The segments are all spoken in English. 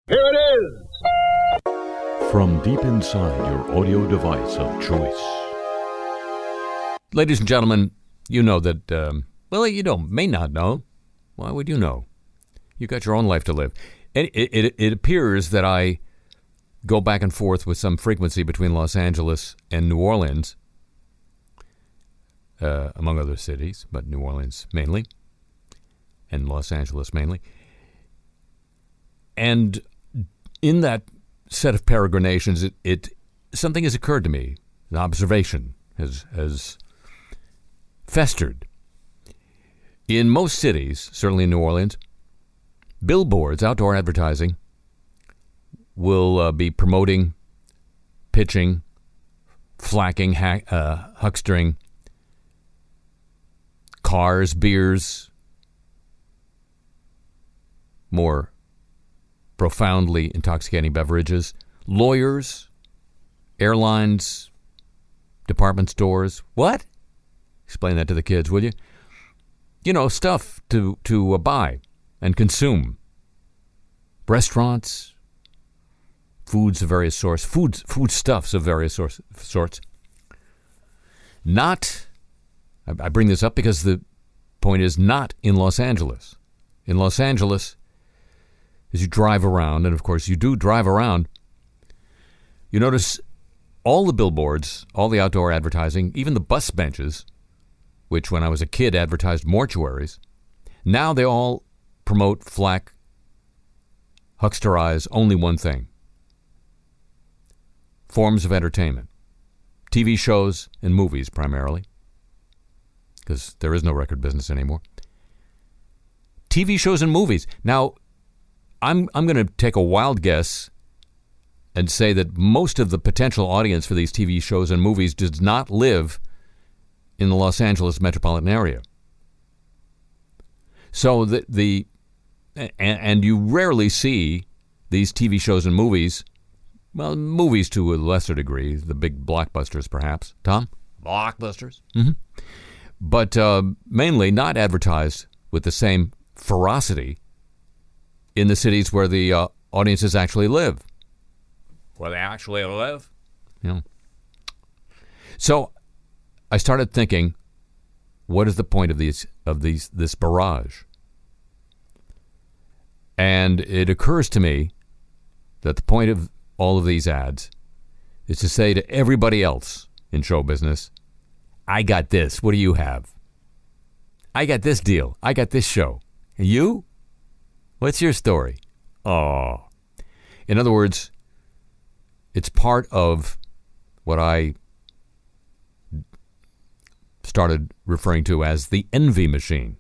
Here it is! From deep inside your audio device of choice. Ladies and gentlemen, you know that, may not know. Why would you know? You got your own life to live. It appears that I go back and forth with some frequency between Los Angeles and New Orleans, among other cities, but New Orleans mainly, and Los Angeles mainly. And in that set of peregrinations, something has occurred to me. An observation has festered. In most cities, certainly in New Orleans, billboards, outdoor advertising, will be promoting, pitching, flacking, huckstering, cars, beers, more profoundly intoxicating beverages, lawyers, airlines, department stores. What? Explain that to the kids, will you? You know, stuff to buy and consume. Restaurants, foods of various sorts, foodstuffs of various sorts. Not, I bring this up because the point is not in Los Angeles. In Los Angeles, as you drive around, and of course you do drive around, you notice all the billboards, all the outdoor advertising, even the bus benches, which when I was a kid advertised mortuaries, now they all promote, flack, hucksterize only one thing: forms of entertainment. TV shows and movies primarily, because there is no record business anymore. TV shows and movies. Now, I'm going to take a wild guess and say that most of the potential audience for these TV shows and movies does not live in the Los Angeles metropolitan area. So and you rarely see these TV shows and movies, well, movies to a lesser degree, the big blockbusters perhaps. Tom? Blockbusters? Mm-hmm. But mainly not advertised with the same ferocity in the cities where the audiences actually live. Where they actually live? Yeah. So I started thinking, what is the point of this barrage? And it occurs to me that the point of all of these ads is to say to everybody else in show business, I got this. What do you have? I got this deal. I got this show. And you? What's your story? Oh. In other words, it's part of what I started referring to as the envy machine.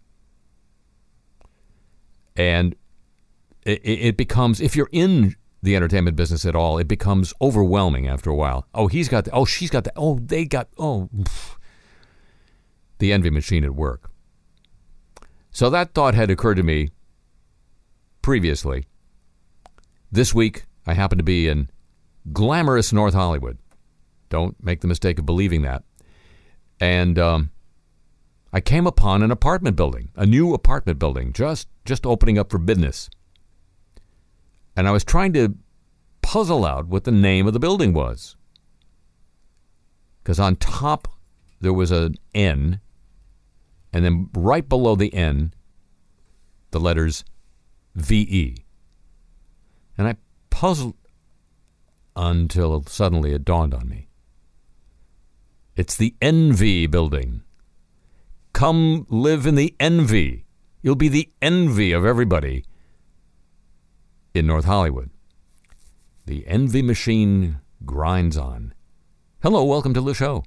And it becomes, if you're in the entertainment business at all, it becomes overwhelming after a while. Oh, he's got that. Oh, she's got that. Oh, they got, oh. The envy machine at work. So that thought had occurred to me previously. This week, I happened to be in glamorous North Hollywood. Don't make the mistake of believing that. And I came upon an apartment building, a new apartment building, just opening up for business. And I was trying to puzzle out what the name of the building was. Because on top, there was an N, and then right below the N, the letters VE. And I puzzled until suddenly it dawned on me. It's the Envy building. Come live in the envy. You'll be the envy of everybody in North Hollywood. The envy machine grinds on. Hello, welcome to the show.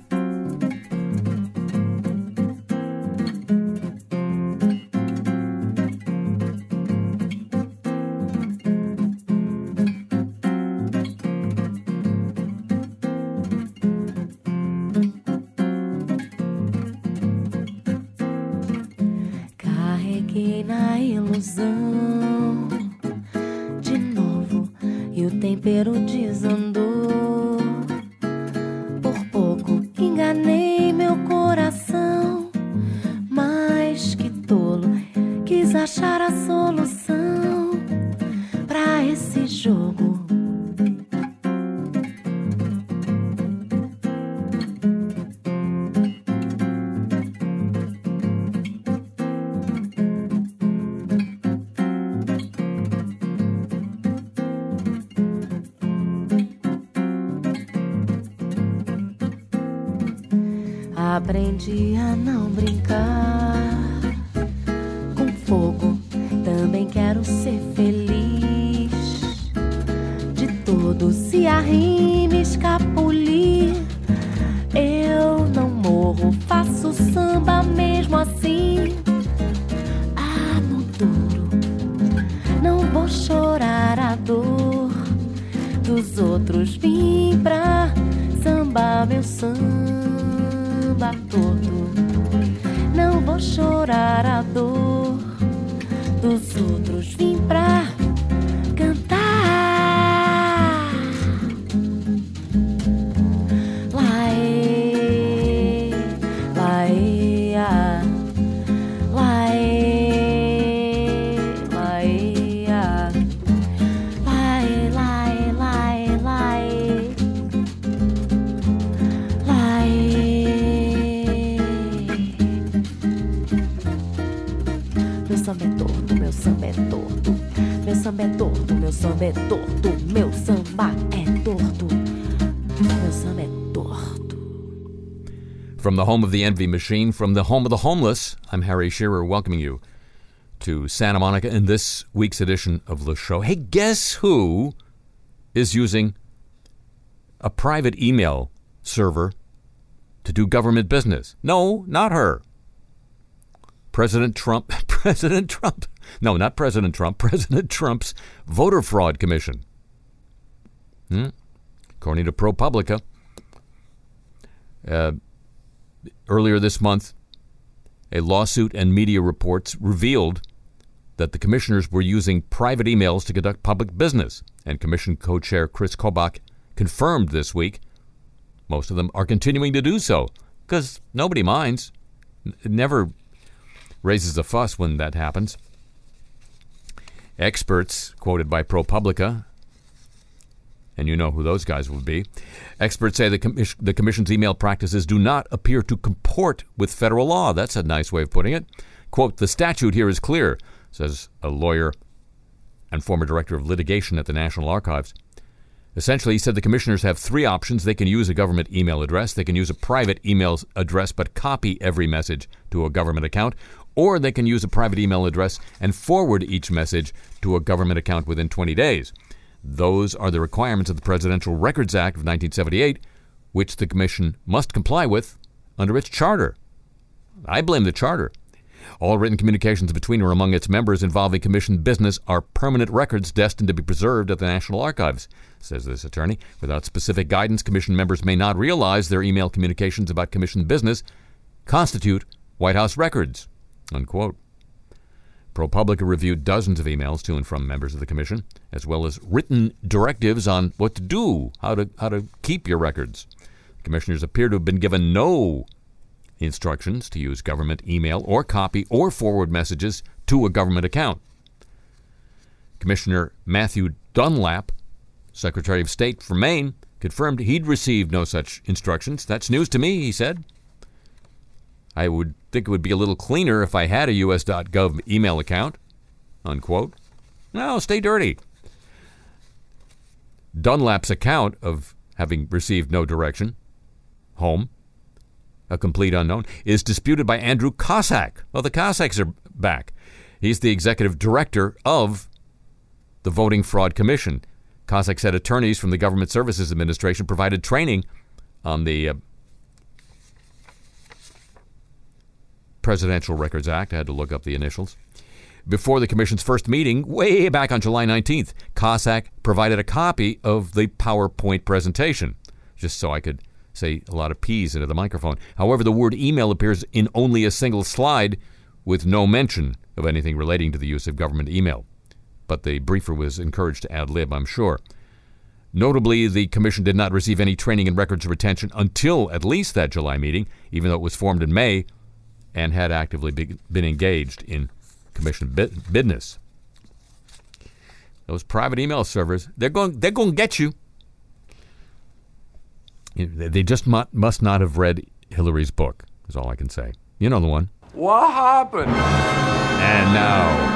Carreguei na ilusão de novo e o tempero desandou. Por pouco enganei meu coração, mas que tolo, quis achar a solução pra esse esse jogo. Aprendi a não brincar com fogo, também quero ser feliz. De todo se arrime, escapulir. Eu não morro, faço samba mesmo assim. Ah, no duro, não vou chorar a dor dos outros. Vim pra sambar meu samba todo. Não vou chorar a dor dos outros. Vim pra cantar. Laê, laê, laê, laê, laê, laê, laê, laê. Meu samba é torto, meu samba é torto. Meu samba é torto, meu samba é torto. Meu samba é torto. Meu samba é torto. From the home of the Envy Machine, from the home of the homeless, I'm Harry Shearer welcoming you to Santa Monica in this week's edition of the show. Hey, guess who is using a private email server to do government business? No, not her. President Trump. No, not President Trump. President Trump's Voter Fraud Commission. According to ProPublica, earlier this month, a lawsuit and media reports revealed that the commissioners were using private emails to conduct public business. And Commission co-chair Chris Kobach confirmed this week most of them are continuing to do so because nobody minds. It never raises a fuss when that happens. Experts, quoted by ProPublica, and you know who those guys would be, experts say the Commission's email practices do not appear to comport with federal law. That's a nice way of putting it. Quote, the statute here is clear, says a lawyer and former director of litigation at the National Archives. Essentially, he said the commissioners have three options. They can use a government email address, they can use a private email address but copy every message to a government account, or they can use a private email address and forward each message to a government account within 20 days. Those are the requirements of the Presidential Records Act of 1978, which the Commission must comply with under its charter. I blame the charter. All written communications between or among its members involving Commission business are permanent records destined to be preserved at the National Archives, says this attorney. Without specific guidance, Commission members may not realize their email communications about Commission business constitute White House records, unquote. ProPublica reviewed dozens of emails to and from members of the Commission, as well as written directives on what to do, how to keep your records. Commissioners appear to have been given no instructions to use government email or copy or forward messages to a government account. Commissioner Matthew Dunlap, Secretary of State for Maine, confirmed he'd received no such instructions. That's news to me, he said. I would think it would be a little cleaner if I had a US.gov email account, unquote. No, stay dirty. Dunlap's account of having received no direction, home, a complete unknown, is disputed by Andrew Cossack. Well, the Cossacks are back. He's the executive director of the Voting Fraud Commission. Cossack said attorneys from the Government Services Administration provided training on the Presidential Records Act. I had to look up the initials. Before the Commission's first meeting, way back on July 19th, Cossack provided a copy of the PowerPoint presentation, just so I could say a lot of P's into the microphone. However, the word email appears in only a single slide with no mention of anything relating to the use of government email. But the briefer was encouraged to ad-lib, I'm sure. Notably, the Commission did not receive any training in records retention until at least that July meeting, even though it was formed in May and had actively been engaged in Commission business. Those private email servers, they're going to get you. They just must not have read Hillary's book, is all I can say. You know the one. What happened? And now,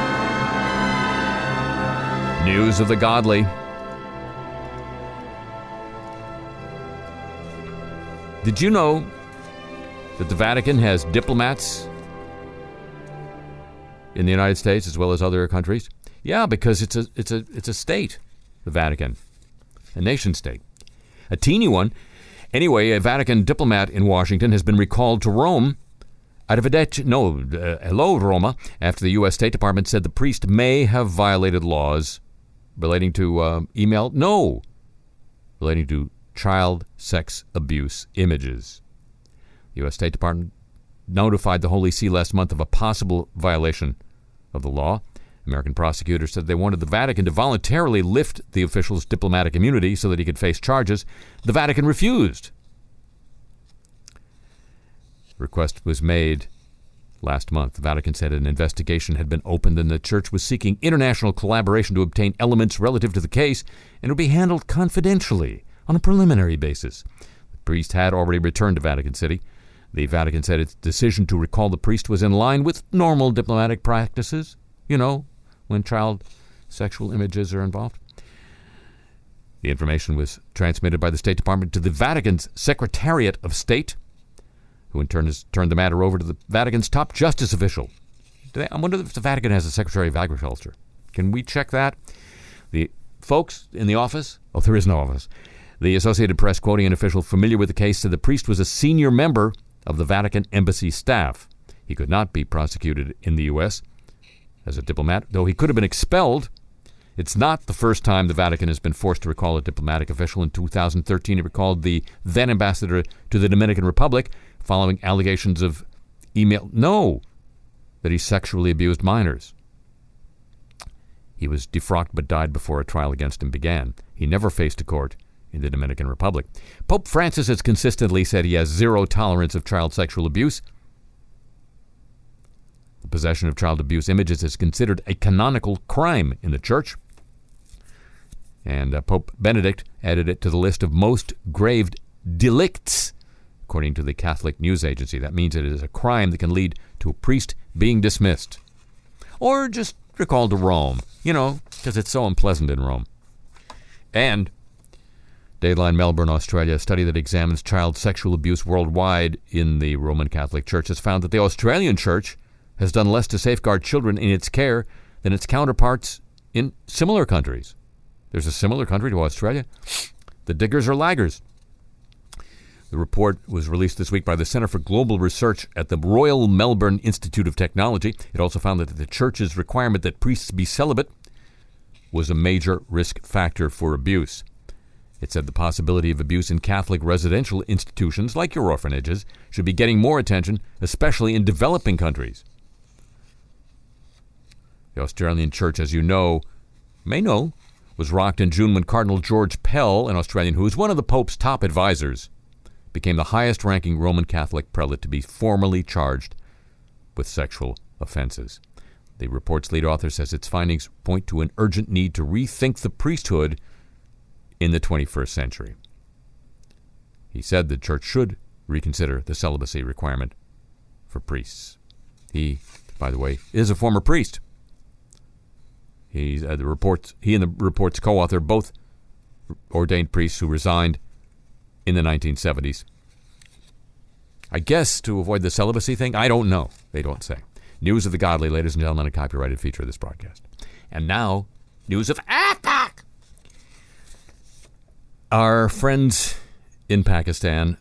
news of the godly. Did you know that the Vatican has diplomats in the United States as well as other countries? Yeah, because it's a state, the Vatican, a nation state, a teeny one. Anyway, a Vatican diplomat in Washington has been recalled to Rome. Hello, Roma, after the U.S. State Department said the priest may have violated laws relating to relating to child sex abuse images. The U.S. State Department notified the Holy See last month of a possible violation of the law. American prosecutors said they wanted the Vatican to voluntarily lift the official's diplomatic immunity so that he could face charges. The Vatican refused. The request was made last month. The Vatican said an investigation had been opened and the church was seeking international collaboration to obtain elements relative to the case and would be handled confidentially on a preliminary basis. The priest had already returned to Vatican City. The Vatican said its decision to recall the priest was in line with normal diplomatic practices, when child sexual images are involved. The information was transmitted by the State Department to the Vatican's Secretariat of State, who in turn has turned the matter over to the Vatican's top justice official. I wonder if the Vatican has a Secretary of Agriculture. Can we check that? The folks in the office, there is no office. The Associated Press, quoting an official familiar with the case, said the priest was a senior member of the Vatican embassy staff. He could not be prosecuted in the U.S. as a diplomat, though he could have been expelled. It's not the first time the Vatican has been forced to recall a diplomatic official. In 2013, it recalled the then ambassador to the Dominican Republic following allegations of that he sexually abused minors. He was defrocked but died before a trial against him began. He never faced a court in the Dominican Republic. Pope Francis has consistently said he has zero tolerance of child sexual abuse. The possession of child abuse images is considered a canonical crime in the Church. And Pope Benedict added it to the list of most grave delicts, according to the Catholic News Agency. That means it is a crime that can lead to a priest being dismissed. Or just recalled to Rome, because it's so unpleasant in Rome. And Dayline Melbourne, Australia, a study that examines child sexual abuse worldwide in the Roman Catholic Church has found that the Australian Church has done less to safeguard children in its care than its counterparts in similar countries. There's a similar country to Australia. The diggers are laggers. The report was released this week by the Centre for Global Research at the Royal Melbourne Institute of Technology. It also found that the Church's requirement that priests be celibate was a major risk factor for abuse. It said the possibility of abuse in Catholic residential institutions, like your orphanages, should be getting more attention, especially in developing countries. The Australian Church, as you may know, was rocked in June when Cardinal George Pell, an Australian who is one of the Pope's top advisors, became the highest-ranking Roman Catholic prelate to be formally charged with sexual offenses. The report's lead author says its findings point to an urgent need to rethink the priesthood in the 21st century. He said the Church should reconsider the celibacy requirement for priests. He, by the way, is a former priest. He and the report's co-author, both ordained priests who resigned in the 1970s. I guess to avoid the celibacy thing? I don't know. They don't say. News of the godly, ladies and gentlemen, a copyrighted feature of this broadcast. And now, news of attack! Our friends in Pakistan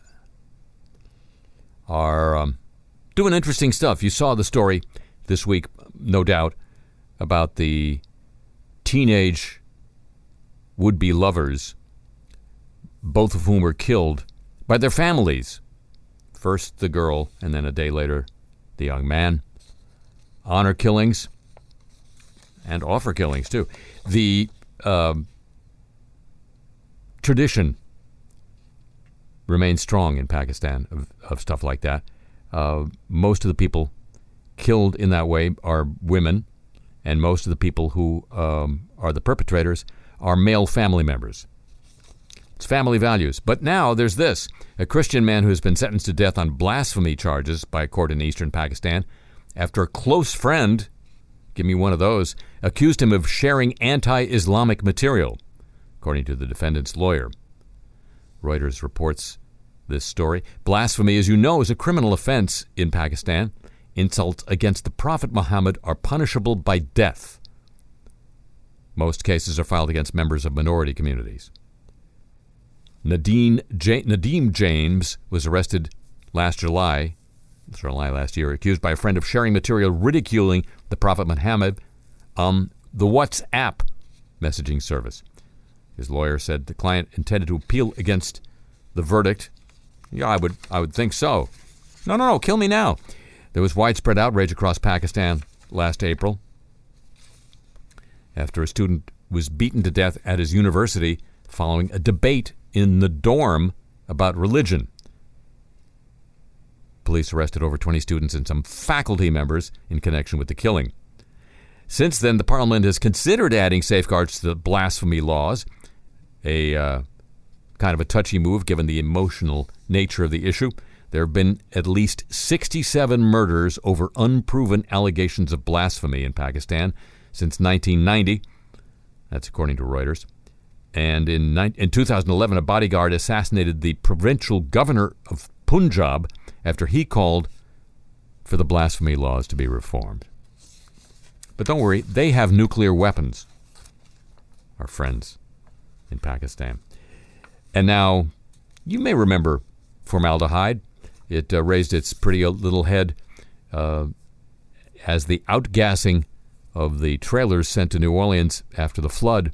are doing interesting stuff. You saw the story this week, no doubt, about the teenage would-be lovers, both of whom were killed by their families. First the girl, and then a day later the young man. Honor killings and offer killings, too. The tradition remains strong in Pakistan of stuff like that. Most of the people killed in that way are women, and most of the people who are the perpetrators are male family members. It's family values. But now there's this. A Christian man who has been sentenced to death on blasphemy charges by a court in eastern Pakistan after a close friend, give me one of those, accused him of sharing anti-Islamic material, according to the defendant's lawyer. Reuters reports this story. Blasphemy, as you know, is a criminal offense in Pakistan. Insults against the Prophet Muhammad are punishable by death. Most cases are filed against members of minority communities. Nadeem James was arrested July last year, accused by a friend of sharing material ridiculing the Prophet Muhammad on the WhatsApp messaging service. His lawyer said the client intended to appeal against the verdict. Yeah, I would think so. No, kill me now. There was widespread outrage across Pakistan last April after a student was beaten to death at his university following a debate in the dorm about religion. Police arrested over 20 students and some faculty members in connection with the killing. Since then, the parliament has considered adding safeguards to the blasphemy laws, a kind of a touchy move given the emotional nature of the issue. There have been at least 67 murders over unproven allegations of blasphemy in Pakistan since 1990. That's according to Reuters. And in 2011, a bodyguard assassinated the provincial governor of Punjab after he called for the blasphemy laws to be reformed. But don't worry, they have nuclear weapons, our friends in Pakistan. And now, you may remember formaldehyde. It raised its pretty little head as the outgassing of the trailers sent to New Orleans after the flood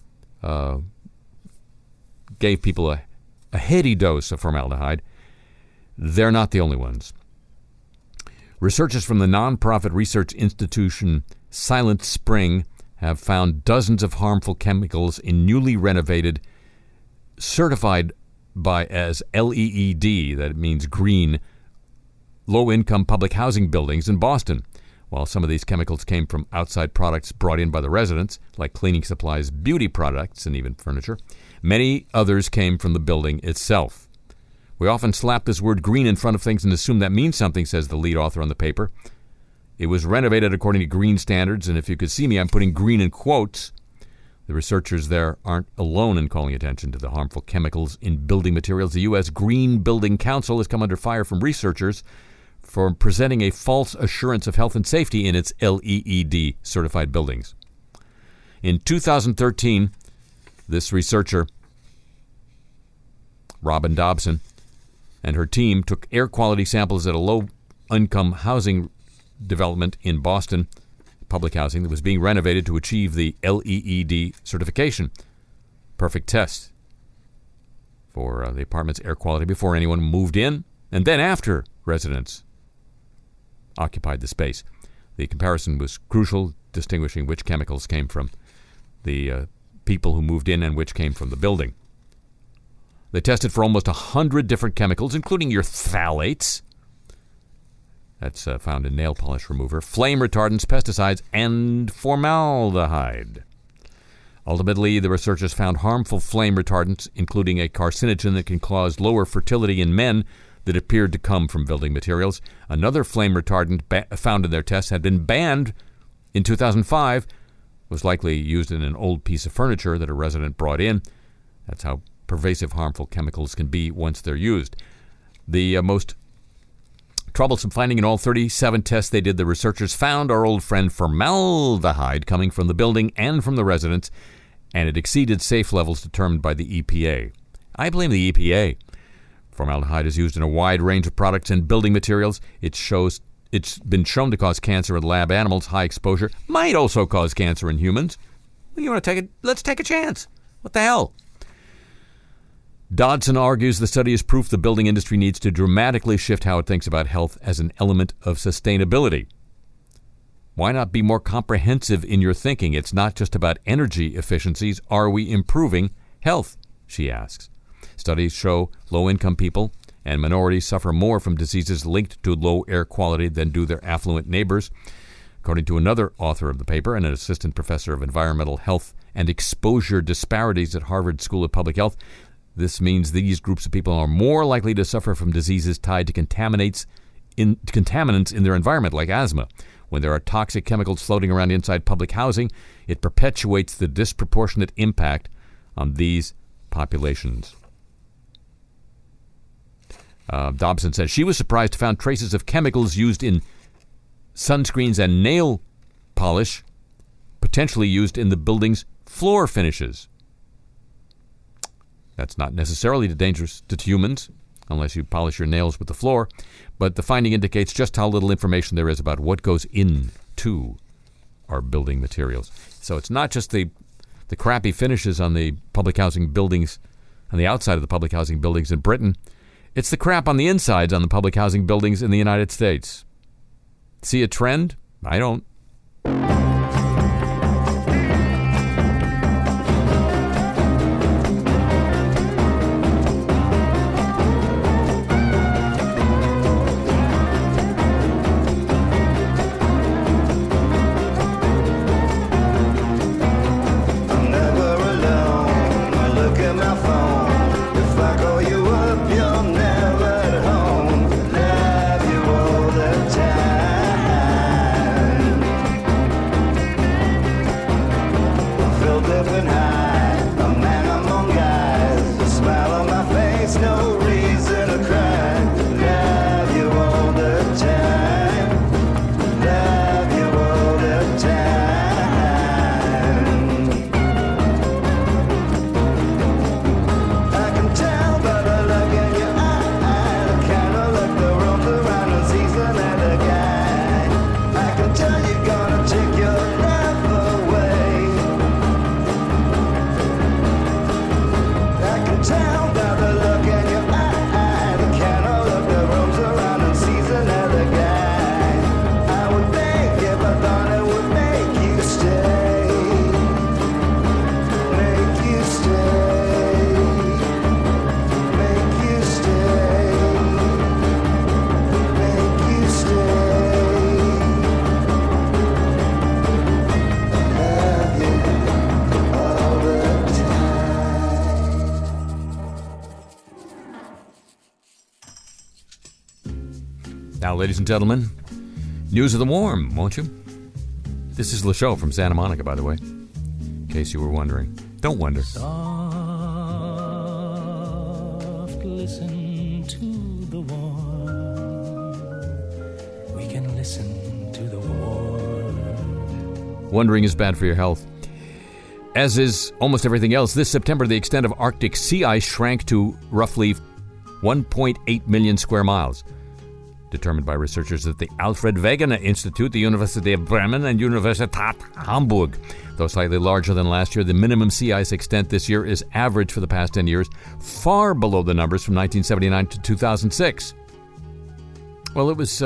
gave people a heady dose of formaldehyde. They're not the only ones. Researchers from the nonprofit research institution Silent Spring have found dozens of harmful chemicals in newly renovated, certified as LEED, that means green, low-income public housing buildings in Boston. While some of these chemicals came from outside products brought in by the residents, like cleaning supplies, beauty products, and even furniture, many others came from the building itself. We often slap this word green in front of things and assume that means something, says the lead author on the paper. It was renovated according to green standards, and if you could see me, I'm putting green in quotes. The researchers there aren't alone in calling attention to the harmful chemicals in building materials. The U.S. Green Building Council has come under fire from researchers for presenting a false assurance of health and safety in its LEED certified buildings. In 2013, this researcher, Robin Dobson, and her team took air quality samples at a low-income housing development in Boston, public housing that was being renovated to achieve the LEED certification. Perfect test for the apartment's air quality before anyone moved in and then after residents occupied the space. The comparison was crucial, distinguishing which chemicals came from the people who moved in and which came from the building. They tested for almost 100 different chemicals, including your phthalates. That's found in nail polish remover, flame retardants, pesticides, and formaldehyde. Ultimately, the researchers found harmful flame retardants, including a carcinogen that can cause lower fertility in men, that appeared to come from building materials. Another flame retardant found in their tests had been banned in 2005, was likely used in an old piece of furniture that a resident brought in. That's how pervasive harmful chemicals can be once they're used. The most troublesome finding in all 37 tests they did, the researchers found our old friend formaldehyde coming from the building and from the residents, and it exceeded safe levels determined by the EPA. I blame the EPA. Formaldehyde is used in a wide range of products and building materials. It's been shown to cause cancer in lab animals. High exposure might also cause cancer in humans. You want to take it? Let's take a chance. What the hell? Dodson argues the study is proof the building industry needs to dramatically shift how it thinks about health as an element of sustainability. Why not be more comprehensive in your thinking? It's not just about energy efficiencies. Are we improving health? She asks. Studies show low-income people and minorities suffer more from diseases linked to low air quality than do their affluent neighbors. According to another author of the paper and an assistant professor of environmental health and exposure disparities at Harvard School of Public Health, this means these groups of people are more likely to suffer from diseases tied to contaminants in their environment, like asthma. When there are toxic chemicals floating around inside public housing, it perpetuates the disproportionate impact on these populations. Dobson says she was surprised to find traces of chemicals used in sunscreens and nail polish, potentially used in the building's floor finishes. That's not necessarily dangerous to humans, unless you polish your nails with the floor, but the finding indicates just how little information there is about what goes into our building materials. So it's not just the crappy finishes on the public housing buildings, on the outside of the public housing buildings in Britain. It's the crap on the insides on the public housing buildings in the United States. See a trend? I don't. Now, ladies and gentlemen, news of the warm, won't you? This is LeShow from Santa Monica, by the way, in case you were wondering. Don't wonder. Soft, listen to the warm. We can listen to the warm. Wondering is bad for your health. As is almost everything else, this September, the extent of Arctic sea ice shrank to roughly 1.8 million square miles. Determined by researchers at the Alfred Wegener Institute, the University of Bremen, and Universitat Hamburg. Though slightly larger than last year, the minimum sea ice extent this year is average for the past 10 years, far below the numbers from 1979 to 2006. Well, it was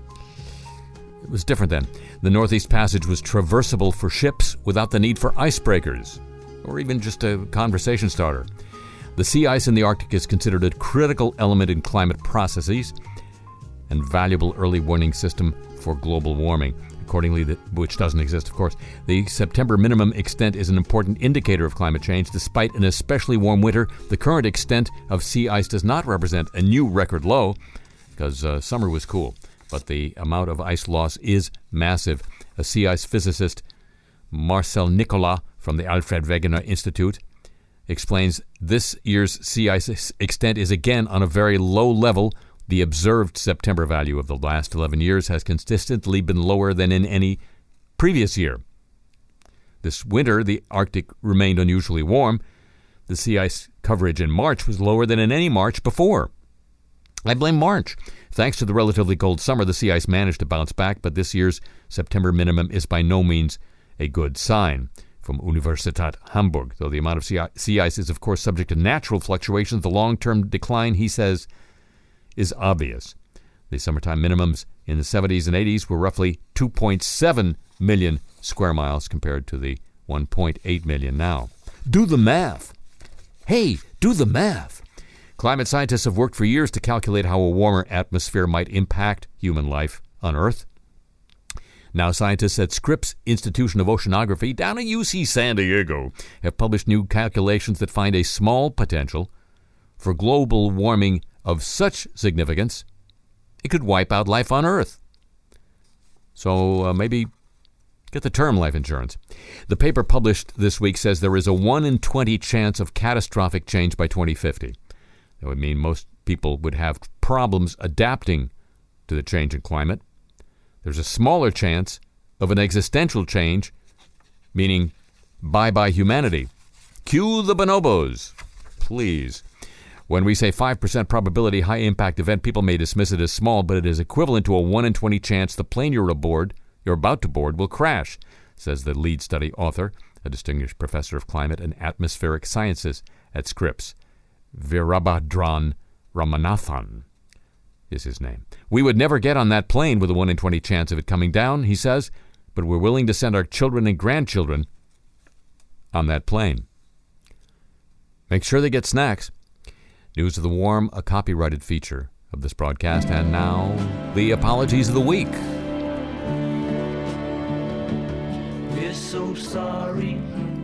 different then. The Northeast Passage was traversable for ships without the need for icebreakers, or even just a conversation starter. The sea ice in the Arctic is considered a critical element in climate processes and valuable early warning system for global warming. Accordingly, which doesn't exist, of course. The September minimum extent is an important indicator of climate change. Despite an especially warm winter, the current extent of sea ice does not represent a new record low, because summer was cool. But the amount of ice loss is massive. A sea ice physicist, Marcel Nicolas from the Alfred Wegener Institute, explains this year's sea ice extent is again on a very low level. The observed September value of the last 11 years has consistently been lower than in any previous year. This winter, the Arctic remained unusually warm. The sea ice coverage in March was lower than in any March before. I blame March. Thanks to the relatively cold summer, the sea ice managed to bounce back, but this year's September minimum is by no means a good sign. From Universitat Hamburg, though the amount of sea ice is, of course, subject to natural fluctuations, the long-term decline, he says, is obvious. The summertime minimums in the 70s and 80s were roughly 2.7 million square miles compared to the 1.8 million now. Do the math. Hey, do the math. Climate scientists have worked for years to calculate how a warmer atmosphere might impact human life on Earth. Now, scientists at Scripps Institution of Oceanography down at UC San Diego have published new calculations that find a small potential for global warming of such significance it could wipe out life on Earth. So maybe get the term life insurance. The paper published this week says there is a 1 in 20 chance of catastrophic change by 2050. That would mean most people would have problems adapting to the change in climate. There's a smaller chance of an existential change, meaning bye-bye humanity. Cue the bonobos, please. When we say 5% probability high-impact event, people may dismiss it as small, but it is equivalent to a 1 in 20 chance the plane you're about to board will crash, says the lead study author, a distinguished professor of climate and atmospheric sciences at Scripps. Virabhadran Ramanathan is his name. We would never get on that plane with a 1 in 20 chance of it coming down, he says, but we're willing to send our children and grandchildren on that plane. Make sure they get snacks. News of the Warm, a copyrighted feature of this broadcast. And now, the apologies of the week. We're so sorry.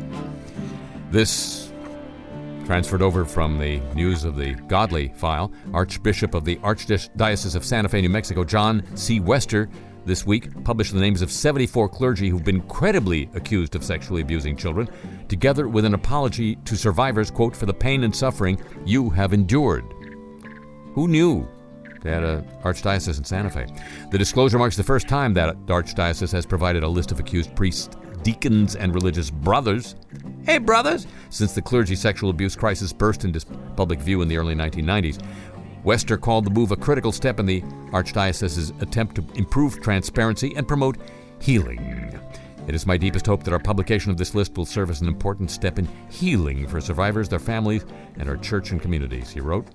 This transferred over from the News of the Godly file. Archbishop of the Archdiocese of Santa Fe, New Mexico, John C. Wester, this week published the names of 74 clergy who've been credibly accused of sexually abusing children, together with an apology to survivors, quote, for the pain and suffering you have endured. Who knew they had an archdiocese in Santa Fe? The disclosure marks the first time that archdiocese has provided a list of accused priests, deacons, and religious brothers. Hey, brothers! Since the clergy sexual abuse crisis burst into public view in the early 1990s. Wester called the move a critical step in the Archdiocese's attempt to improve transparency and promote healing. It is my deepest hope that our publication of this list will serve as an important step in healing for survivors, their families, and our church and communities, he wrote.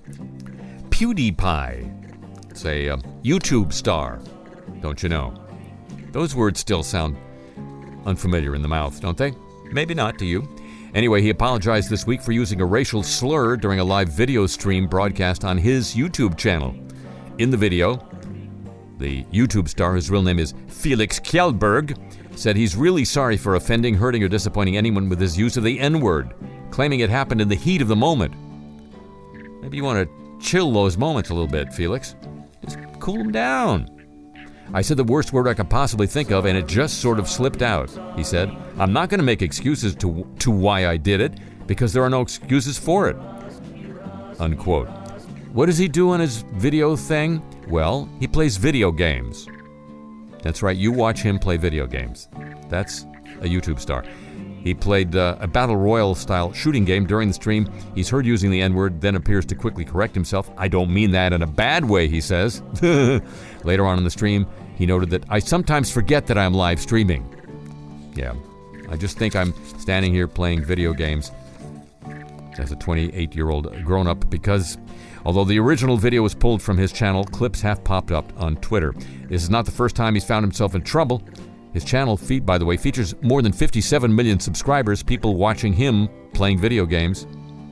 PewDiePie. It's a YouTube star, don't you know? Those words still sound unfamiliar in the mouth, don't they? Maybe not to you. Anyway, he apologized this week for using a racial slur during a live video stream broadcast on his YouTube channel. In the video, the YouTube star, whose real name is Felix Kjellberg, said he's really sorry for offending, hurting, or disappointing anyone with his use of the N-word, claiming it happened in the heat of the moment. Maybe you want to chill those moments a little bit, Felix. Just cool them down. I said the worst word I could possibly think of, and it just sort of slipped out, he said. I'm not going to make excuses to why I did it, because there are no excuses for it. Unquote. What does he do on his video thing? Well, he plays video games. That's right, you watch him play video games. That's a YouTube star. He played a Battle Royale-style shooting game during the stream. He's heard using the N-word, then appears to quickly correct himself. I don't mean that in a bad way, he says. Later on in the stream, he noted that I sometimes forget that I'm live streaming. Yeah, I just think I'm standing here playing video games as a 28-year-old grown-up because although the original video was pulled from his channel, clips have popped up on Twitter. This is not the first time he's found himself in trouble. His channel feed, by the way, features more than 57 million subscribers, people watching him playing video games.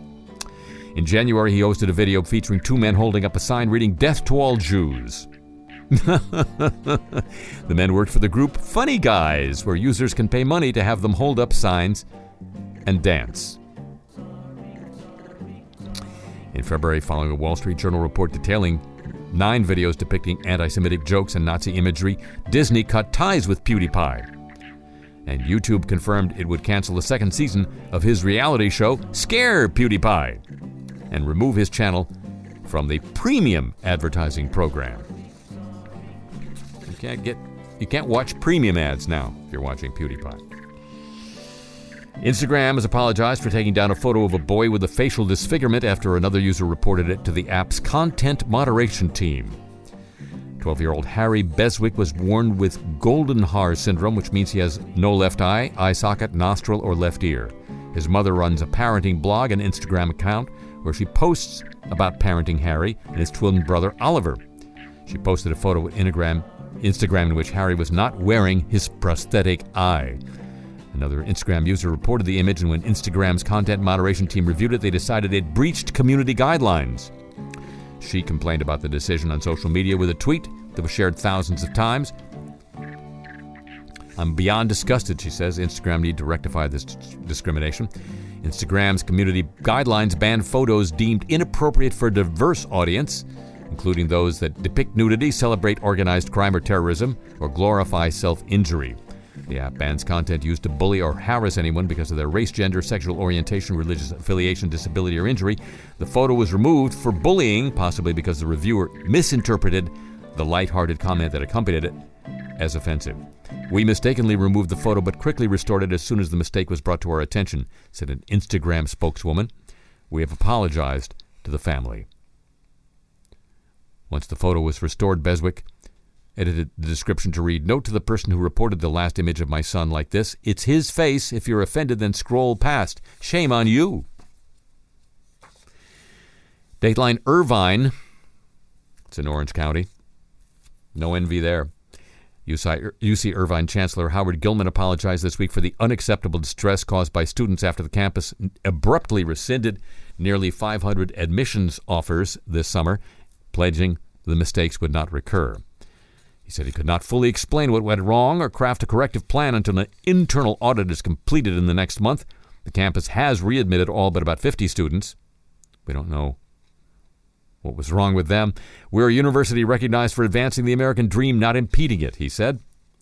In January, he hosted a video featuring two men holding up a sign reading, "Death to all Jews." The men worked for the group Funny Guys, where users can pay money to have them hold up signs and dance. In February, following a Wall Street Journal report detailing 9 videos depicting anti-Semitic jokes and Nazi imagery, Disney cut ties with PewDiePie. And YouTube confirmed it would cancel the second season of his reality show, Scare PewDiePie, and remove his channel from the premium advertising program. You can't watch premium ads now if you're watching PewDiePie. Instagram has apologized for taking down a photo of a boy with a facial disfigurement after another user reported it to the app's content moderation team. 12-year-old Harry Beswick was born with Goldenhar syndrome, which means he has no left eye, eye socket, nostril, or left ear. His mother runs a parenting blog and Instagram account where she posts about parenting Harry and his twin brother Oliver. She posted a photo on Instagram in which Harry was not wearing his prosthetic eye. Another Instagram user reported the image, and when Instagram's content moderation team reviewed it, they decided it breached community guidelines. She complained about the decision on social media with a tweet that was shared thousands of times. I'm beyond disgusted, she says. Instagram need to rectify this discrimination. Instagram's community guidelines ban photos deemed inappropriate for a diverse audience, including those that depict nudity, celebrate organized crime or terrorism, or glorify self-injury. The app bans content used to bully or harass anyone because of their race, gender, sexual orientation, religious affiliation, disability, or injury. The photo was removed for bullying, possibly because the reviewer misinterpreted the lighthearted comment that accompanied it as offensive. We mistakenly removed the photo but quickly restored it as soon as the mistake was brought to our attention, said an Instagram spokeswoman. We have apologized to the family. Once the photo was restored, Beswick edited the description to read, "Note to the person who reported the last image of my son like this, it's his face. If you're offended, then scroll past. Shame on you." Dateline Irvine, it's in Orange County. No envy there. UC Irvine Chancellor Howard Gilman apologized this week for the unacceptable distress caused by students after the campus abruptly rescinded nearly 500 admissions offers this summer, pledging the mistakes would not recur. He said he could not fully explain what went wrong or craft a corrective plan until an internal audit is completed in the next month. The campus has readmitted all but about 50 students. We don't know what was wrong with them. We're a university recognized for advancing the American dream, not impeding it, he said.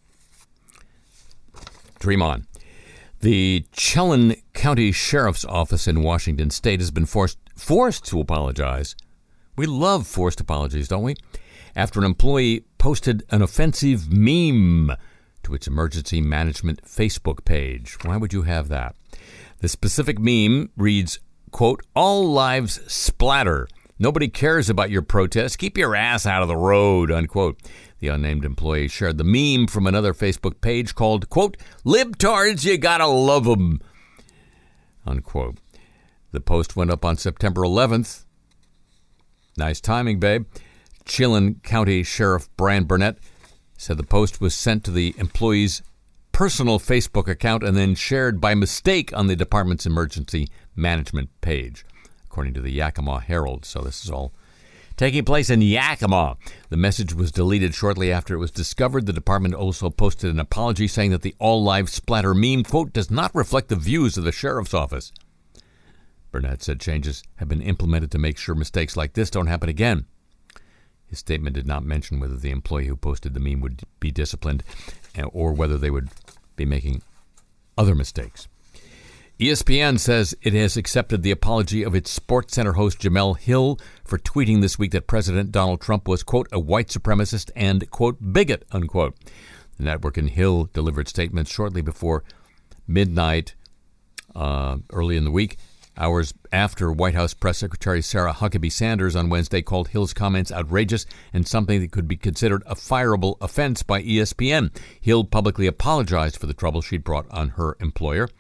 Dream on. The Chelan County Sheriff's Office in Washington State has been forced to apologize. We love forced apologies, don't we? After an employee posted an offensive meme to its emergency management Facebook page. Why would you have that? The specific meme reads, quote, "All lives splatter. Nobody cares about your protest. Keep your ass out of the road," unquote. The unnamed employee shared the meme from another Facebook page called, quote, "Libtards, you gotta love them," unquote. The post went up on September 11th. Nice timing, babe. Chelan County Sheriff Brian Burnett said the post was sent to the employee's personal Facebook account and then shared by mistake on the department's emergency management page, according to the Yakima Herald. So this is all taking place in Yakima. The message was deleted shortly after it was discovered. The department also posted an apology saying that the all live splatter meme, quote, "does not reflect the views of the sheriff's office." Burnett said changes have been implemented to make sure mistakes like this don't happen again. His statement did not mention whether the employee who posted the meme would be disciplined or whether they would be making other mistakes. ESPN says it has accepted the apology of its SportsCenter host Jemele Hill for tweeting this week that President Donald Trump was, quote, "a white supremacist and, quote, bigot," unquote. The network and Hill delivered statements shortly before midnight early in the week, hours after White House Press Secretary Sarah Huckabee Sanders on Wednesday called Hill's comments outrageous and something that could be considered a fireable offense by ESPN. Hill publicly apologized for the trouble she'd brought on her employer.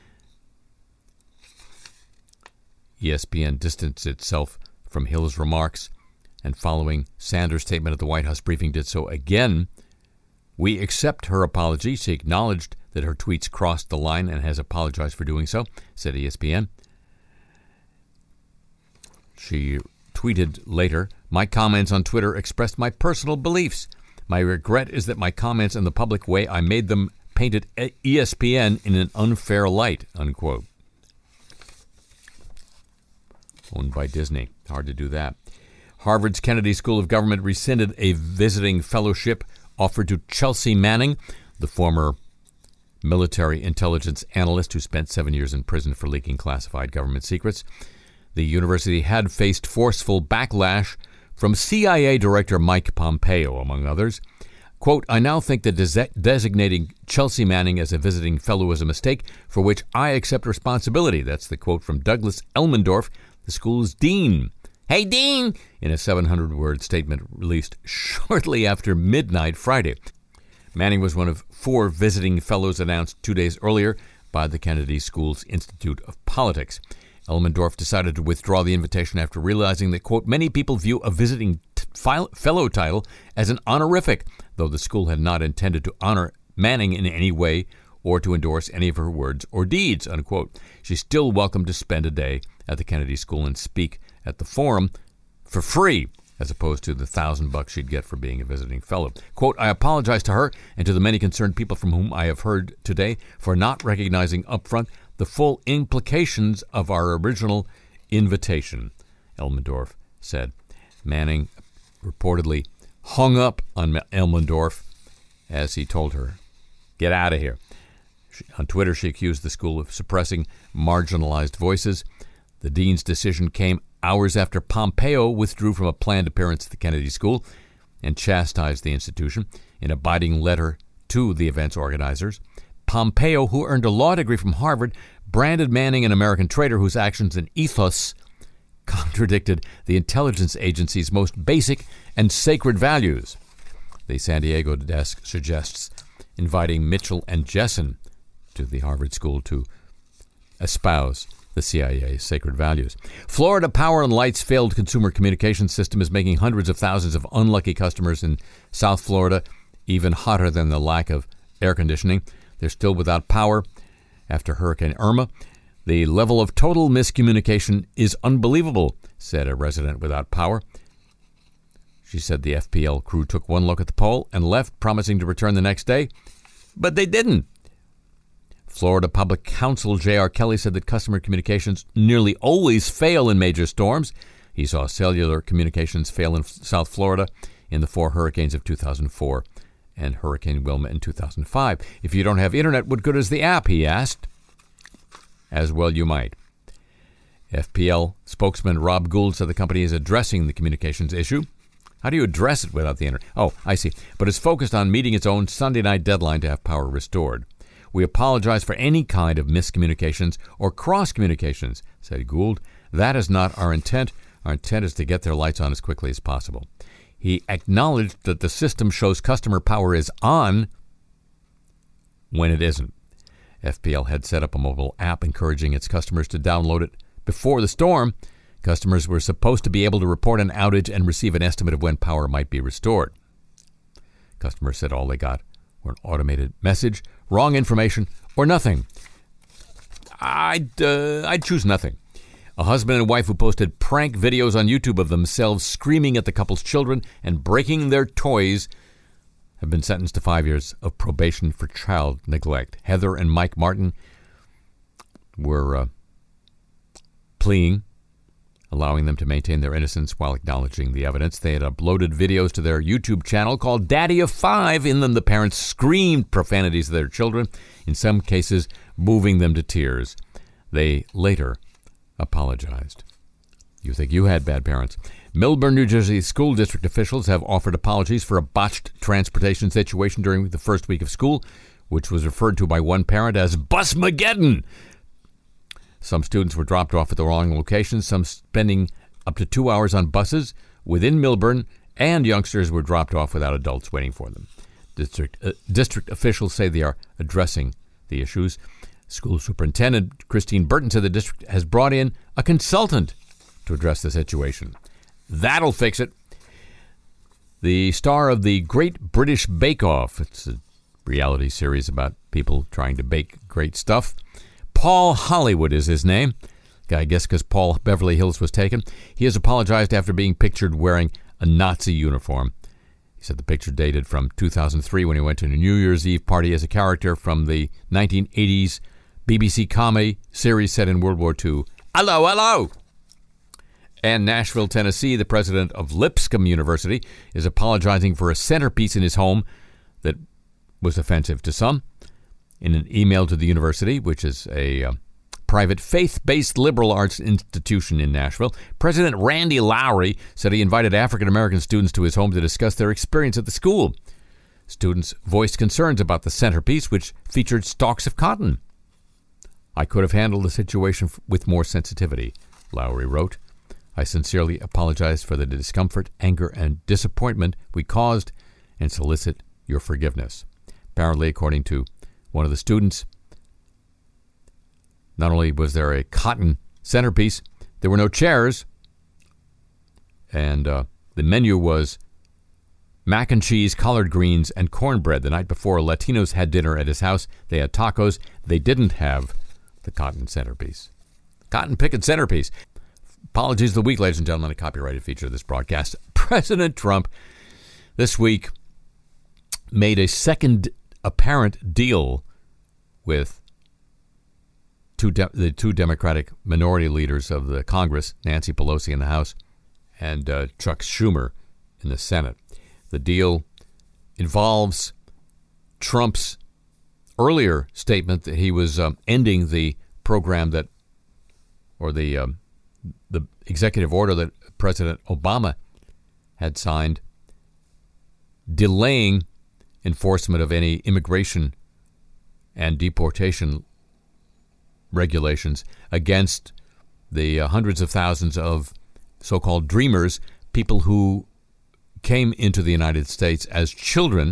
ESPN distanced itself from Hill's remarks, and following Sanders' statement at the White House briefing did so again. "We accept her apology. She acknowledged that her tweets crossed the line and has apologized for doing so," said ESPN. She tweeted later, "My comments on Twitter expressed my personal beliefs. My regret is that my comments and the public way I made them painted ESPN in an unfair light," unquote. Owned by Disney. Hard to do that. Harvard's Kennedy School of Government rescinded a visiting fellowship offered to Chelsea Manning, the former military intelligence analyst who spent 7 years in prison for leaking classified government secrets. The university had faced forceful backlash from CIA Director Mike Pompeo, among others. Quote, "I now think that designating Chelsea Manning as a visiting fellow was a mistake for which I accept responsibility." That's the quote from Douglas Elmendorf, the school's dean. "Hey, Dean," in a 700-word statement released shortly after midnight Friday. Manning was one of 4 visiting fellows announced 2 days earlier by the Kennedy School's Institute of Politics. Elmendorf decided to withdraw the invitation after realizing that, quote, "many people view a visiting fellow title as an honorific, though the school had not intended to honor Manning in any way or to endorse any of her words or deeds," unquote. She's still welcome to spend a day at the Kennedy School and speak at the forum for free. as opposed to the $1,000 she'd get for being a visiting fellow. Quote, I apologize to her and to the many concerned people from whom I have heard today for not recognizing upfront the full implications of our original invitation, Elmendorf said. Manning reportedly hung up on Elmendorf as he told her, get out of here. On Twitter, she accused the school of suppressing marginalized voices. The dean's decision came hours after Pompeo withdrew from a planned appearance at the Kennedy School and chastised the institution in a biting letter to the event's organizers. Pompeo, who earned a law degree from Harvard, branded Manning an American traitor whose actions and ethos contradicted the intelligence agency's most basic and sacred values. The San Diego desk suggests inviting Mitchell and Jessen to the Harvard School to espouse the CIA's sacred values. Florida Power and Light's failed consumer communications system is making hundreds of thousands of unlucky customers in South Florida even hotter than the lack of air conditioning. They're still without power after Hurricane Irma. The level of total miscommunication is unbelievable, said a resident without power. She said the FPL crew took one look at the pole and left, promising to return the next day, but they didn't. Florida Public Counsel J.R. Kelly said that customer communications nearly always fail in major storms. He saw cellular communications fail in South Florida in the 4 hurricanes of 2004 and Hurricane Wilma in 2005. If you don't have internet, what good is the app, he asked. As well you might. FPL spokesman Rob Gould said the company is addressing the communications issue. How do you address it without the internet? Oh, I see. But it's focused on meeting its own Sunday night deadline to have power restored. We apologize for any kind of miscommunications or cross-communications, said Gould. That is not our intent. Our intent is to get their lights on as quickly as possible. He acknowledged that the system shows customer power is on when it isn't. FPL had set up a mobile app encouraging its customers to download it before the storm. Customers were supposed to be able to report an outage and receive an estimate of when power might be restored. Customers said all they got were an automated message, wrong information, or nothing. I'd choose nothing. A husband and wife who posted prank videos on YouTube of themselves screaming at the couple's children and breaking their toys have been sentenced to 5 years of probation for child neglect. Heather and Mike Martin were pleading, allowing them to maintain their innocence while acknowledging the evidence. They had uploaded videos to their YouTube channel called Daddy of Five. In them, the parents screamed profanities to their children, in some cases moving them to tears. They later apologized. You think you had bad parents. Millburn, New Jersey school district officials have offered apologies for a botched transportation situation during the first week of school, which was referred to by one parent as Busmageddon. Some students were dropped off at the wrong locations, some spending up to 2 hours on buses within Millburn, and youngsters were dropped off without adults waiting for them. District officials say they are addressing the issues. School Superintendent Christine Burton said the district has brought in a consultant to address the situation. That'll fix it. The star of the Great British Bake Off, it's a reality series about people trying to bake great stuff. Paul Hollywood is his name. I guess because Paul Beverly Hills was taken. He has apologized after being pictured wearing a Nazi uniform. He said the picture dated from 2003 when he went to a New Year's Eve party as a character from the 1980s BBC comedy series set in World War II. Hello, hello! And Nashville, Tennessee, the president of Lipscomb University is apologizing for a centerpiece in his home that was offensive to some. In an email to the university, which is a private faith-based liberal arts institution in Nashville, President Randy Lowry said he invited African-American students to his home to discuss their experience at the school. Students voiced concerns about the centerpiece, which featured stalks of cotton. I could have handled the situation with more sensitivity, Lowry wrote. I sincerely apologize for the discomfort, anger, and disappointment we caused and solicit your forgiveness. Apparently, according to one of the students, not only was there a cotton centerpiece, there were no chairs, and the menu was mac and cheese, collard greens, and cornbread. The night before, Latinos had dinner at his house. They had tacos. They didn't have the cotton centerpiece. Cotton picket centerpiece. Apologies of the week, ladies and gentlemen, a copyrighted feature of this broadcast. President Trump this week made a second apparent deal with the two Democratic minority leaders of the Congress, Nancy Pelosi in the House and Chuck Schumer in the Senate. The deal involves Trump's earlier statement that he was ending the program that, or the executive order that President Obama had signed, delaying enforcement of any immigration and deportation regulations against the hundreds of thousands of so-called dreamers, people who came into the United States as children,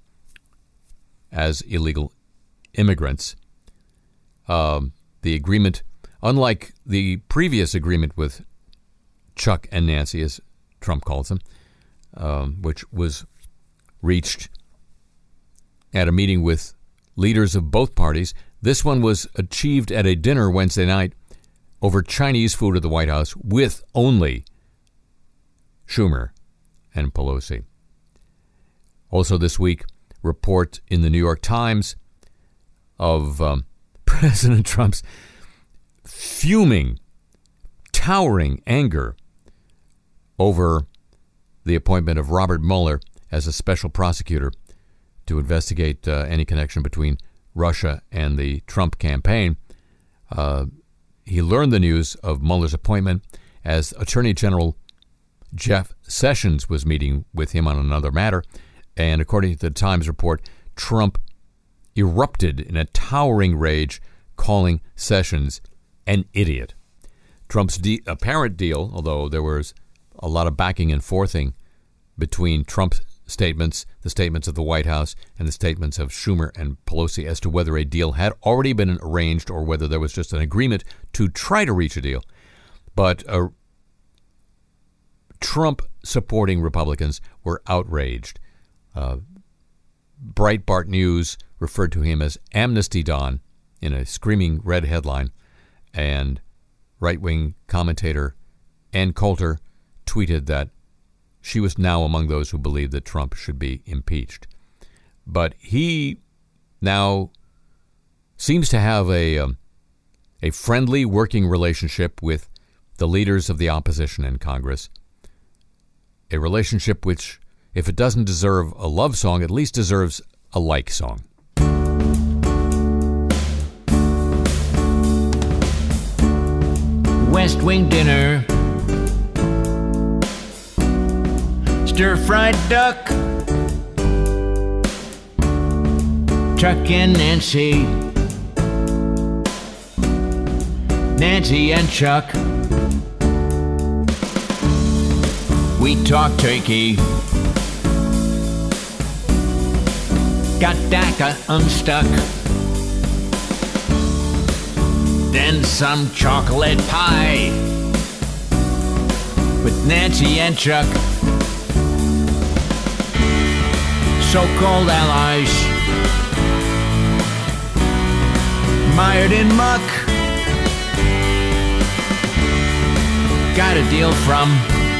as illegal immigrants. The agreement, unlike the previous agreement with Chuck and Nancy, as Trump calls them, which was reached at a meeting with leaders of both parties, this one was achieved at a dinner Wednesday night over Chinese food at the White House with only Schumer and Pelosi. Also this week, report in the New York Times of President Trump's fuming, towering anger over the appointment of Robert Mueller as a special prosecutor to investigate any connection between Russia and the Trump campaign. He learned the news of Mueller's appointment as Attorney General Jeff Sessions was meeting with him on another matter. And according to the Times report, Trump erupted in a towering rage, calling Sessions an idiot. Trump's apparent deal, although there was a lot of backing and forthing between Trump's statements, the statements of the White House, and the statements of Schumer and Pelosi as to whether a deal had already been arranged or whether there was just an agreement to try to reach a deal. But Trump-supporting Republicans were outraged. Breitbart News referred to him as Amnesty Don in a screaming red headline, and right-wing commentator Ann Coulter tweeted that she was now among those who believed that Trump should be impeached. But he now seems to have a friendly working relationship with the leaders of the opposition in Congress, a relationship which, if it doesn't deserve a love song, at least deserves a like song. West Wing dinner, stir-fried duck, Chuck and Nancy, Nancy and Chuck. We talk turkey, got DACA unstuck, then some chocolate pie with Nancy and Chuck. So-called allies mired in muck, got a deal from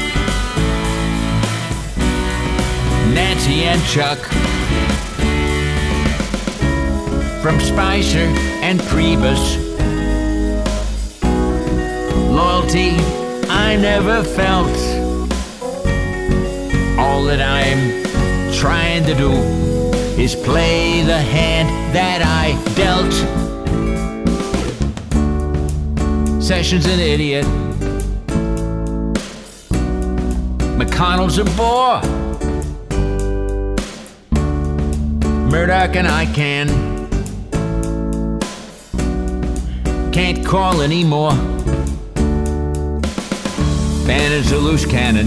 Nancy and Chuck, from Spicer and Priebus. Loyalty I never felt. All that I'm trying to do is play the hand that I dealt. Sessions an idiot, McConnell's a bore, Murdoch and I can't call anymore. Bannon's a loose cannon.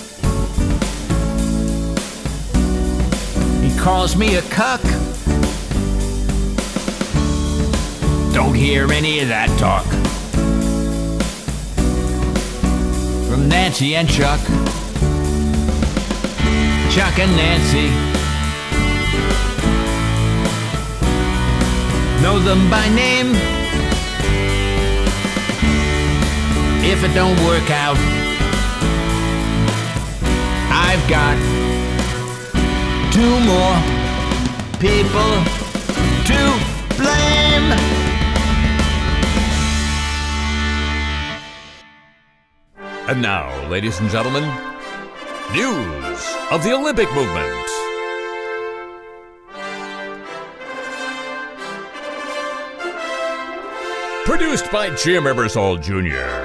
He calls me a cuck. Don't hear any of that talk from Nancy and Chuck. Chuck and Nancy, know them by name. if it don't work out, I've got 2 more people to blame. And now, ladies and gentlemen, news of the Olympic movement. Produced by Jim Ebersol Jr.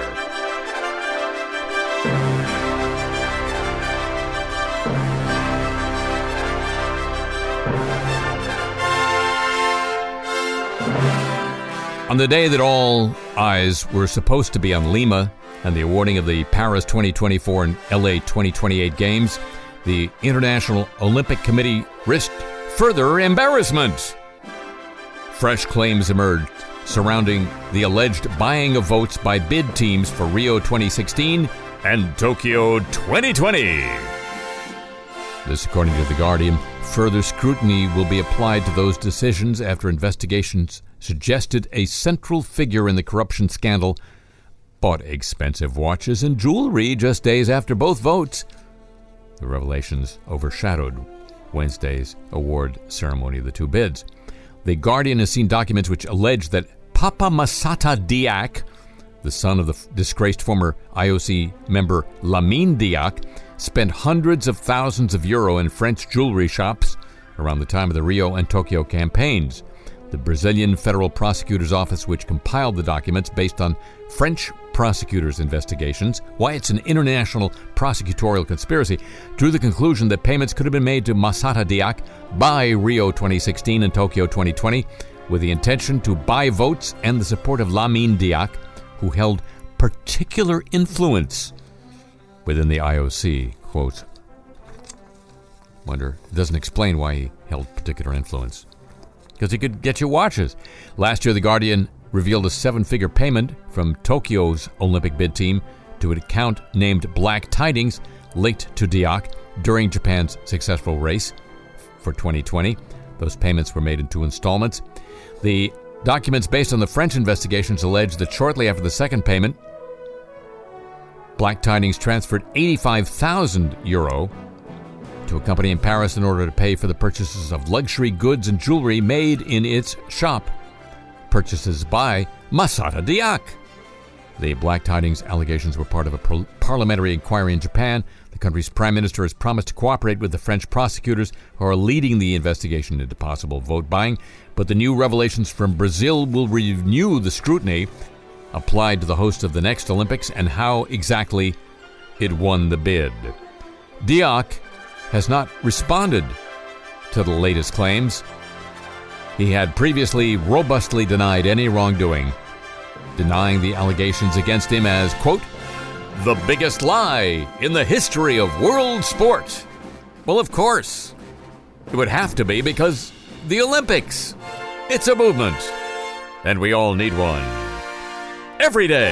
On the day that all eyes were supposed to be on Lima and the awarding of the Paris 2024 and LA 2028 Games, the International Olympic Committee risked further embarrassment. Fresh claims emerged surrounding the alleged buying of votes by bid teams for Rio 2016 and Tokyo 2020. This, according to The Guardian, further scrutiny will be applied to those decisions after investigations suggested a central figure in the corruption scandal bought expensive watches and jewelry just days after both votes. The revelations overshadowed Wednesday's award ceremony of the 2 bids. The Guardian has seen documents which allege that Papa Massata Diack, the son of the disgraced former IOC member Lamine Diack, spent hundreds of thousands of euro in French jewelry shops around the time of the Rio and Tokyo campaigns. The Brazilian Federal Prosecutor's Office, which compiled the documents based on French prosecutors' investigations, why it's an international prosecutorial conspiracy, drew the conclusion that payments could have been made to Massata Diack by Rio 2016 and Tokyo 2020 with the intention to buy votes and the support of Lamine Diack, who held particular influence within the IOC. Quote, wonder, it doesn't explain why he held particular influence. Because he could get you watches. Last year, The Guardian revealed a 7-figure payment from Tokyo's Olympic bid team to an account named Black Tidings linked to Diack during Japan's successful race for 2020. Those payments were made in 2 installments. The documents based on the French investigations allege that shortly after the second payment, Black Tidings transferred 85,000 euro to a company in Paris in order to pay for the purchases of luxury goods and jewelry made in its shop. Purchases by Massata Diack. The Black Tidings allegations were part of a parliamentary inquiry in Japan. The country's prime minister has promised to cooperate with the French prosecutors who are leading the investigation into possible vote buying, but the new revelations from Brazil will renew the scrutiny applied to the host of the next Olympics and how exactly it won the bid. Diack has not responded to the latest claims. He had previously robustly denied any wrongdoing, denying the allegations against him as, quote, the biggest lie in the history of world sport. Well, of course, it would have to be because the Olympics, it's a movement, and we all need one. Every day.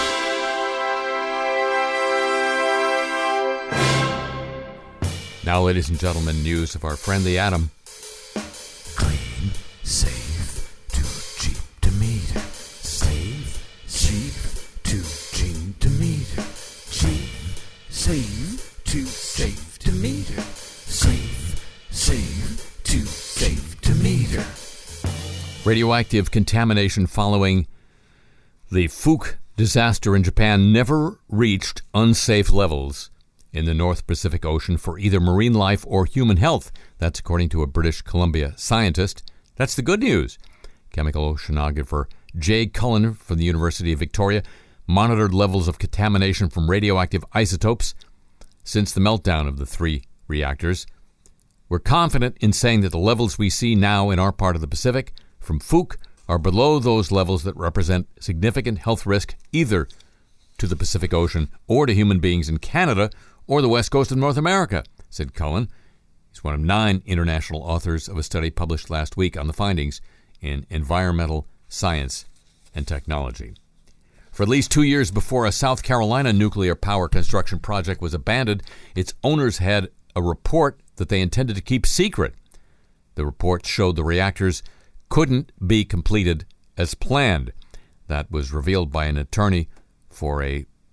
Now, ladies and gentlemen, news of our friend the atom. Clean, safe, too cheap to meter. Save, cheap, too cheap to meter. Cheap, save, too safe to meter. Safe, save, too safe to meter. Radioactive contamination following the Fukushima disaster in Japan never reached unsafe levels in the North Pacific Ocean for either marine life or human health. That's according to a British Columbia scientist. That's the good news. Chemical oceanographer Jay Cullen from the University of Victoria monitored levels of contamination from radioactive isotopes since the meltdown of the 3 reactors. We're confident in saying that the levels we see now in our part of the Pacific from Fukushima are below those levels that represent significant health risk either to the Pacific Ocean or to human beings in Canada or the west coast of North America, said Cullen. He's one of 9 international authors of a study published last week on the findings in Environmental Science and Technology. For at least 2 years before a South Carolina nuclear power construction project was abandoned, its owners had a report that they intended to keep secret. The report showed the reactors couldn't be completed as planned. That was revealed by an attorney for a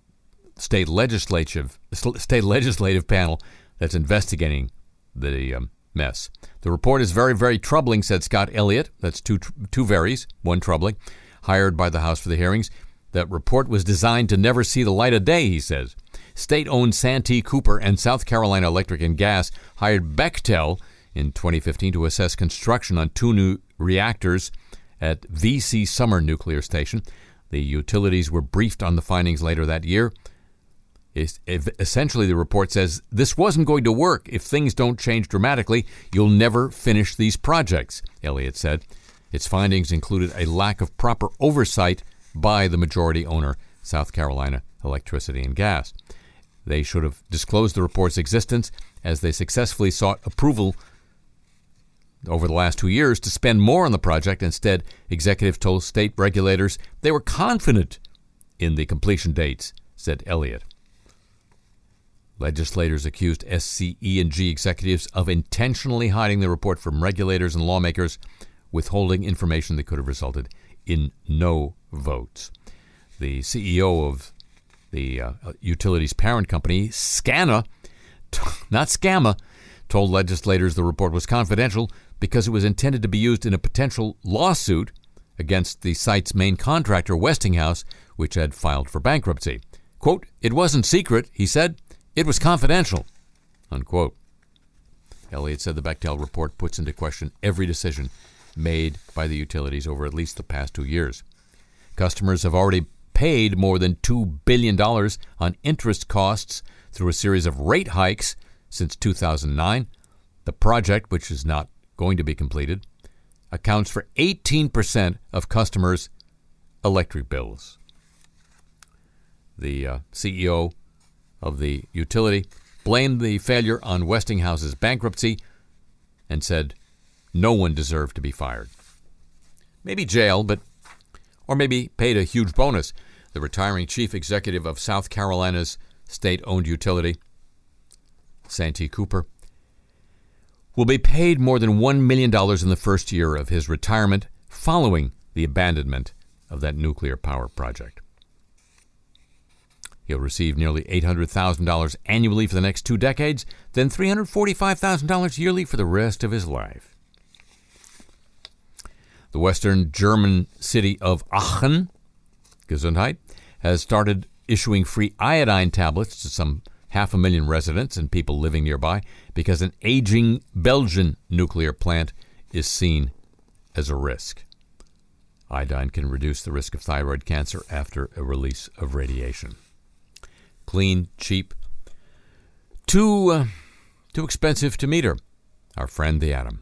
state legislative panel that's investigating the mess. The report is very, very troubling, said Scott Elliott. That's two verys, one troubling, hired by the House for the hearings. That report was designed to never see the light of day, he says. State-owned Santee Cooper and South Carolina Electric and Gas hired Bechtel in 2015 to assess construction on 2 new reactors at V.C. Summer Nuclear Station. The utilities were briefed on the findings later that year. Essentially, the report says this wasn't going to work. If things don't change dramatically, you'll never finish these projects, Elliott said. Its findings included a lack of proper oversight by the majority owner, South Carolina Electricity and Gas. They should have disclosed the report's existence as they successfully sought approval over the last 2 years to spend more on the project. Instead, executives told state regulators they were confident in the completion dates, said Elliott. Legislators accused SCE&G executives of intentionally hiding the report from regulators and lawmakers, withholding information that could have resulted in no votes. The CEO of the utility's parent company, SCANA, not SCAMA, told legislators the report was confidential because it was intended to be used in a potential lawsuit against the site's main contractor, Westinghouse, which had filed for bankruptcy. Quote, "It wasn't secret," he said. "It was confidential," unquote. Elliott said the Bechtel report puts into question every decision made by the utilities over at least the past 2 years. Customers have already paid more than $2 billion on interest costs through a series of rate hikes since 2009. The project, which is not going to be completed, accounts for 18% of customers' electric bills. The CEO of the utility blamed the failure on Westinghouse's bankruptcy and said no one deserved to be fired. Maybe jail, or maybe paid a huge bonus. The retiring chief executive of South Carolina's state-owned utility, Santee Cooper, will be paid more than $1 million in the first year of his retirement following the abandonment of that nuclear power project. He'll receive nearly $800,000 annually for the next 2 decades, then $345,000 yearly for the rest of his life. The western German city of Aachen, Gesundheit, has started issuing free iodine tablets to some 500,000 residents and people living nearby because an aging Belgian nuclear plant is seen as a risk. Iodine can reduce the risk of thyroid cancer after a release of radiation. Clean, cheap, too expensive to meter. Our friend the atom.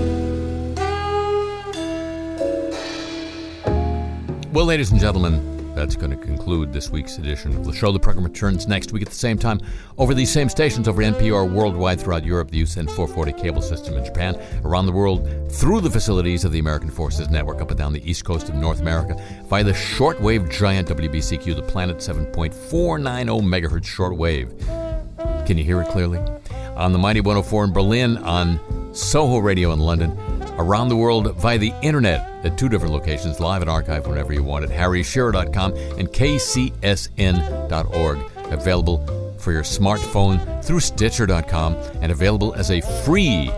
Well, ladies and gentlemen, That's going to conclude this week's edition of the show. The program returns next week at the same time over these same stations, over NPR worldwide throughout Europe, the USEN 440 cable system in Japan, around the world through the facilities of the American Forces Network up and down the east coast of North America, via the shortwave giant WBCQ, the Planet 7.490 megahertz shortwave. Can you hear it clearly? On the Mighty 104 in Berlin, on Soho Radio in London, around the world via the internet at 2 different locations, live and archived whenever you want at harryshearer.com and kcsn.org. Available for your smartphone through Stitcher.com and available as a free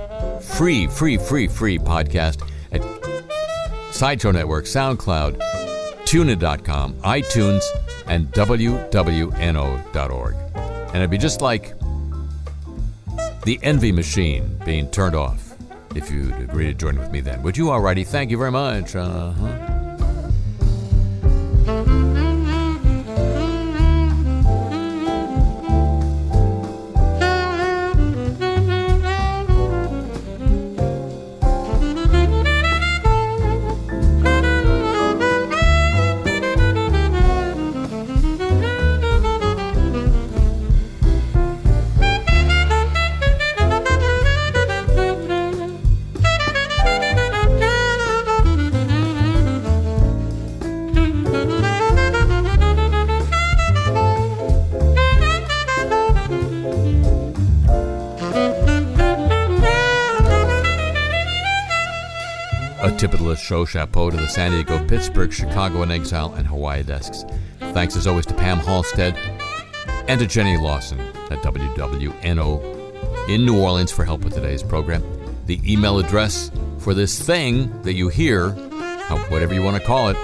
podcast at Sideshow Network, SoundCloud, TuneIn.com, iTunes, and wwno.org. And it'd be just like the envy machine being turned off if you'd agree to join with me then. Would you? Alrighty. Thank you very much. Tip of the list show, chapeau to the San Diego, Pittsburgh, Chicago in Exile, and Hawaii desks. Thanks as always to Pam Halstead and to Jenny Lawson at WWNO in New Orleans for help with today's program. The email address for this thing that you hear, whatever you want to call it,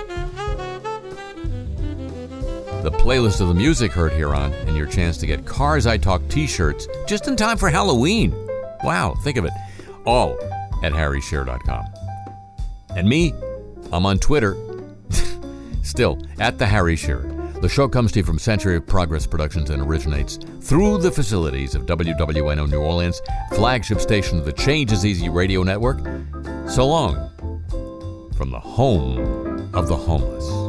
the playlist of the music heard here on, and your chance to get Cars I Talk t-shirts just in time for Halloween. Wow, think of it. All at harryshearer.com. And me, I'm on Twitter, still, at the Harry Shearer. The show comes to you from Century of Progress Productions and originates through the facilities of WWNO New Orleans, flagship station of the Change is Easy radio network. So long from the home of the homeless.